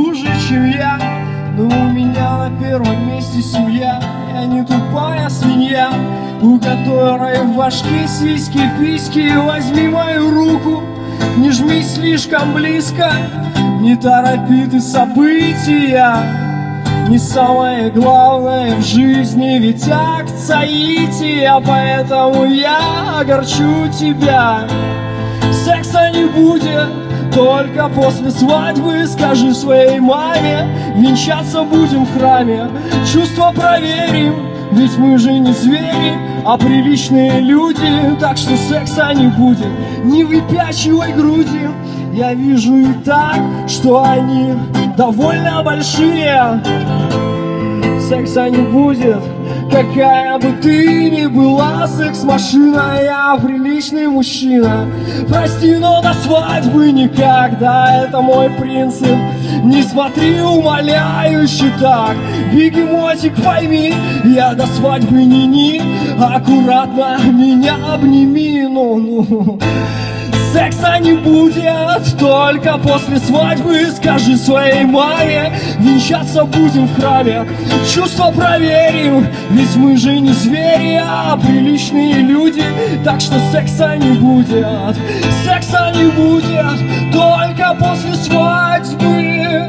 хуже, чем я. Но у меня на первом месте семья. Я не тупая свинья, у которой в башке сиськи, письки. Возьми мою руку, не жми слишком близко, не торопи ты события. Не самое главное в жизни ведь акт соития. Поэтому я огорчу тебя. Секса не будет только после свадьбы. Скажи своей маме, венчаться будем в храме. Чувства проверим, ведь мы же не звери, а приличные люди. Так что секса не будет, не выпячивай груди. Я вижу и так, что они довольно большие. Секса не будет, какая бы ты ни была секс-машина. Я приличный мужчина, прости, но до свадьбы никогда. Это мой принцип, не смотри умоляюще так. Бегемотик, пойми, я до свадьбы ни-ни. Аккуратно меня обними, ну-ну. Секса не будет только после свадьбы. Скажи своей маме, венчаться будем в храме. Чувства проверим, ведь мы же не звери, а приличные люди. Так что секса не будет, секса не будет только после свадьбы.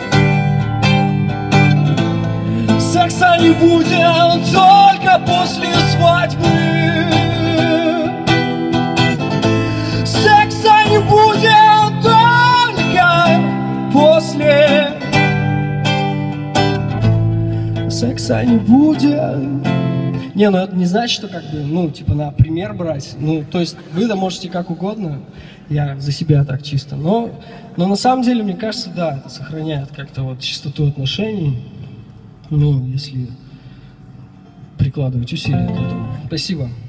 Секса не будет только после свадьбы. Секса не будет только после. Секса не будет. Не, ну это не значит, что как бы, ну, типа, на пример брать. Ну, то есть вы-то можете как угодно. Я за себя так чисто. Но на самом деле, мне кажется, да, это сохраняет как-то вот чистоту отношений. Ну, если прикладывать усилия к этому. Спасибо.